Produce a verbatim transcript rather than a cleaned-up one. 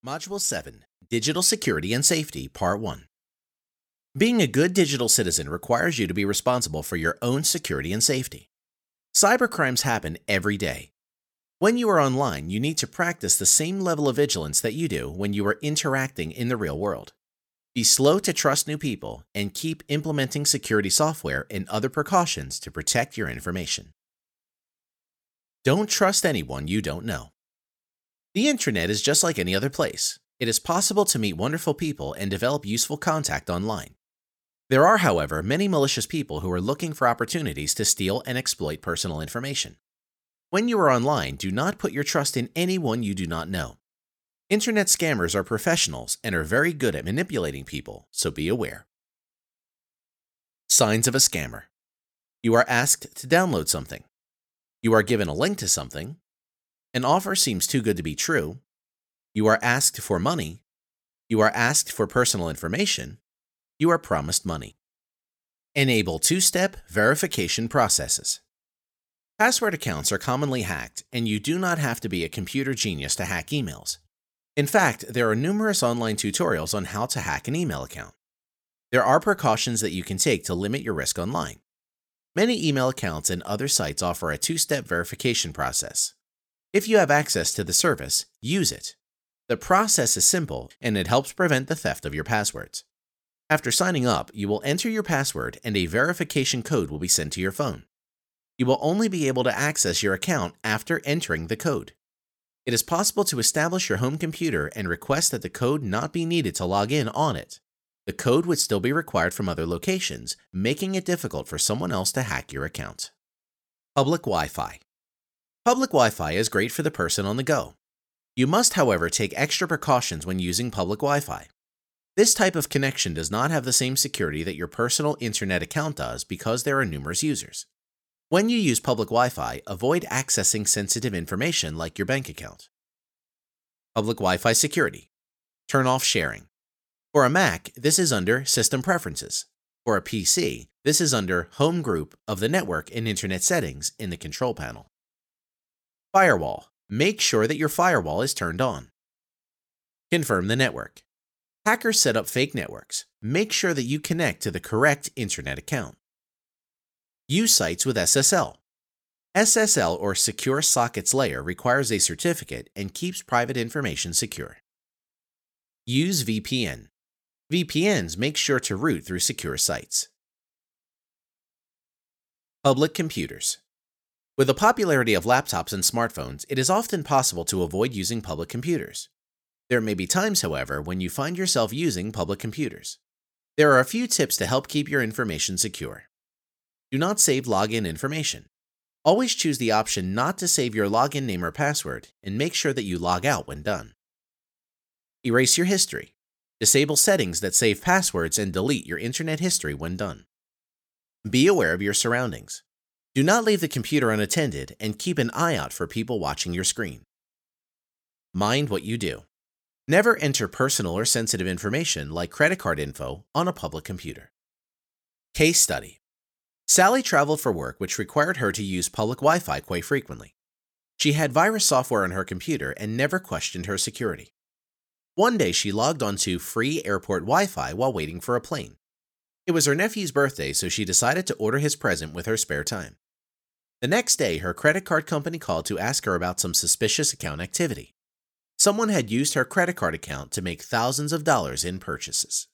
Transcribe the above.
Module seven, Digital Security and Safety, Part one. Being a good digital citizen requires you to be responsible for your own security and safety. Cybercrimes happen every day. When you are online, you need to practice the same level of vigilance that you do when you are interacting in the real world. Be slow to trust new people and keep implementing security software and other precautions to protect your information. Don't trust anyone you don't know. The internet is just like any other place. It is possible to meet wonderful people and develop useful contact online. There are, however, many malicious people who are looking for opportunities to steal and exploit personal information. When you are online, do not put your trust in anyone you do not know. Internet scammers are professionals and are very good at manipulating people, so be aware. Signs of a scammer. You are asked to download something. You are given a link to something. An offer seems too good to be true. You are asked for money. You are asked for personal information. You are promised money. Enable two-step verification processes. Password accounts are commonly hacked, and you do not have to be a computer genius to hack emails. In fact, there are numerous online tutorials on how to hack an email account. There are precautions that you can take to limit your risk online. Many email accounts and other sites offer a two-step verification process. If you have access to the service, use it. The process is simple, and it helps prevent the theft of your passwords. After signing up, you will enter your password and a verification code will be sent to your phone. You will only be able to access your account after entering the code. It is possible to establish your home computer and request that the code not be needed to log in on it. The code would still be required from other locations, making it difficult for someone else to hack your account. Public Wi-Fi. Public Wi-Fi is great for the person on the go. You must, however, take extra precautions when using public Wi-Fi. This type of connection does not have the same security that your personal internet account does because there are numerous users. When you use public Wi-Fi, avoid accessing sensitive information like your bank account. Public Wi-Fi security. Turn off sharing. For a Mac, this is under System Preferences. For a P C, this is under Home Group of the Network and Internet Settings in the Control Panel. Firewall. Make sure that your firewall is turned on. Confirm the network. Hackers set up fake networks. Make sure that you connect to the correct internet account. Use sites with S S L. S S L or Secure Sockets Layer requires a certificate and keeps private information secure. Use V P N. V P Ns make sure to route through secure sites. Public computers. With the popularity of laptops and smartphones, it is often possible to avoid using public computers. There may be times, however, when you find yourself using public computers. There are a few tips to help keep your information secure. Do not save login information. Always choose the option not to save your login name or password, and make sure that you log out when done. Erase your history. Disable settings that save passwords and delete your internet history when done. Be aware of your surroundings. Do not leave the computer unattended and keep an eye out for people watching your screen. Mind what you do. Never enter personal or sensitive information like credit card info on a public computer. Case study. Sally traveled for work, which required her to use public Wi-Fi quite frequently. She had virus software on her computer and never questioned her security. One day she logged onto free airport Wi-Fi while waiting for a plane. It was her nephew's birthday, so she decided to order his present with her spare time. The next day, her credit card company called to ask her about some suspicious account activity. Someone had used her credit card account to make thousands of dollars in purchases.